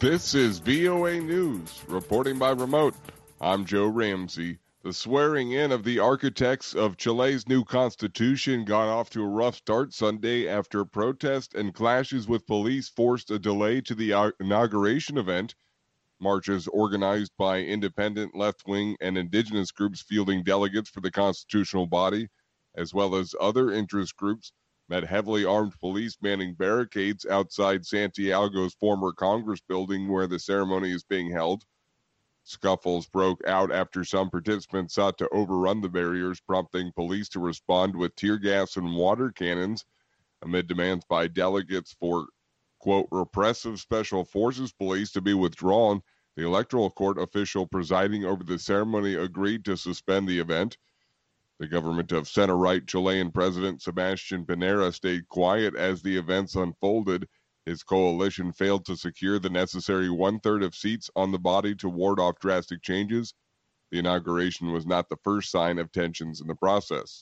This is VOA News, reporting by remote. I'm Joe Ramsey. The swearing in of the architects of Chile's new constitution got off to a rough start Sunday after protests and clashes with police forced a delay to the inauguration event. Marches organized by independent, left-wing, and indigenous groups fielding delegates for the constitutional body, as well as other interest groups, met heavily armed police manning barricades outside Santiago's former Congress building where the ceremony is being held. Scuffles broke out after some participants sought to overrun the barriers, prompting police to respond with tear gas and water cannons amid demands by delegates for, quote, repressive special forces police to be withdrawn. The electoral court official presiding over the ceremony agreed to suspend the event. The government of center-right Chilean President Sebastián Piñera stayed quiet as the events unfolded. His coalition failed to secure the necessary one-third of seats on the body to ward off drastic changes. The inauguration was not the first sign of tensions in the process.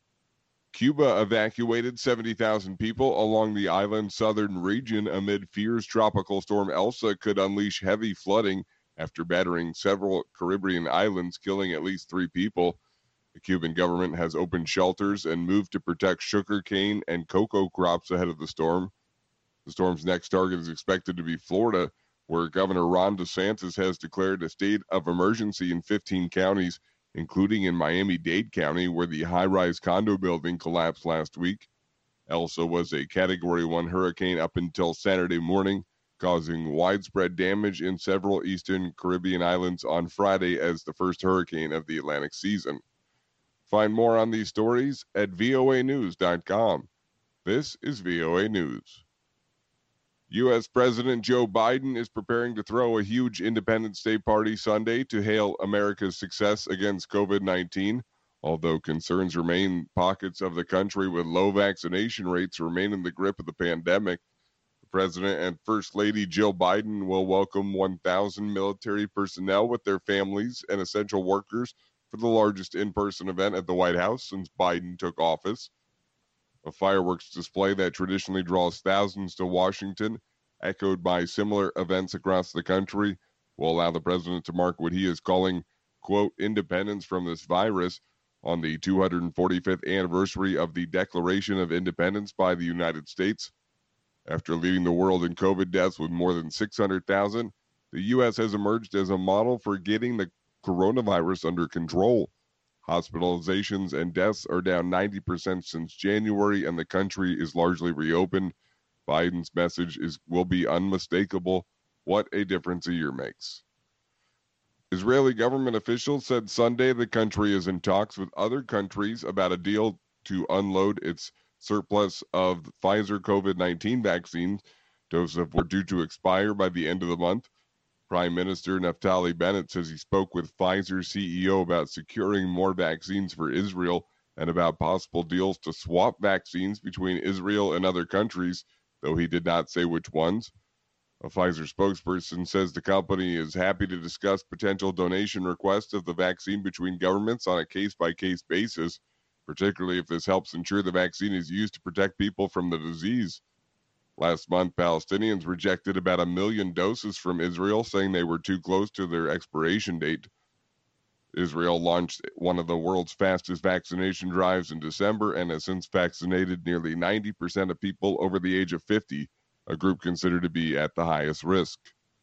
Cuba evacuated 70,000 people along the island's southern region amid fears Tropical Storm Elsa could unleash heavy flooding after battering several Caribbean islands, killing at least 3 people. The Cuban government has opened shelters and moved to protect sugarcane and cocoa crops ahead of the storm. The storm's next target is expected to be Florida, where Governor Ron DeSantis has declared a state of emergency in 15 counties, including in Miami-Dade County, where the high-rise condo building collapsed last week. Elsa was a Category 1 hurricane up until Saturday morning, causing widespread damage in several eastern Caribbean islands on Friday as the first hurricane of the Atlantic season. Find more on these stories at voanews.com. This is VOA News. U.S. President Joe Biden is preparing to throw a huge Independence Day party Sunday to hail America's success against COVID-19. Although concerns remain, pockets of the country with low vaccination rates remain in the grip of the pandemic. The President and First Lady Jill Biden will welcome 1,000 military personnel with their families and essential workers for the largest in-person event at the White House since Biden took office. A fireworks display that traditionally draws thousands to Washington, echoed by similar events across the country, will allow the president to mark what he is calling, quote, independence from this virus on the 245th anniversary of the Declaration of Independence by the United States. After leading the world in COVID deaths with more than 600,000, the U.S. has emerged as a model for getting the coronavirus under control. Hospitalizations and deaths are down 90% since January, and the country is largely reopened. Biden's message will be unmistakable. What a difference a year makes. Israeli government officials said Sunday the country is in talks with other countries about a deal to unload its surplus of Pfizer COVID-19 vaccines. Doses were due to expire by the end of the month. Prime Minister Naftali Bennett says he spoke with Pfizer CEO about securing more vaccines for Israel and about possible deals to swap vaccines between Israel and other countries, though he did not say which ones. A Pfizer spokesperson says the company is happy to discuss potential donation requests of the vaccine between governments on a case-by-case basis, particularly if this helps ensure the vaccine is used to protect people from the disease. Last month, Palestinians rejected about 1 million doses from Israel, saying they were too close to their expiration date. Israel launched one of the world's fastest vaccination drives in December and has since vaccinated nearly 90% of people over the age of 50, a group considered to be at the highest risk.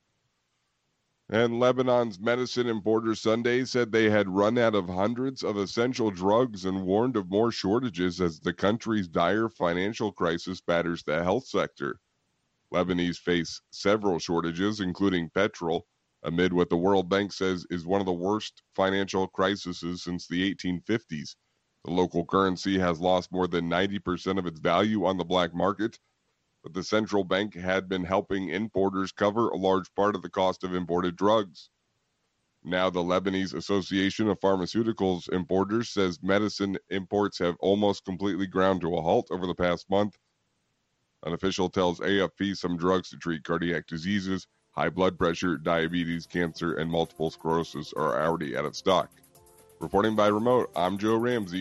And Lebanon's medicine importer Sunday said they had run out of hundreds of essential drugs and warned of more shortages as the country's dire financial crisis batters the health sector. Lebanese face several shortages, including petrol, amid what the World Bank says is one of the worst financial crises since the 1850s. The local currency has lost more than 90% of its value on the black market, but the central bank had been helping importers cover a large part of the cost of imported drugs. Now the Lebanese Association of Pharmaceuticals Importers says medicine imports have almost completely ground to a halt over the past month. An official tells AFP some drugs to treat cardiac diseases, high blood pressure, diabetes, cancer, and multiple sclerosis are already out of stock. Reporting by remote, I'm Joe Ramsey.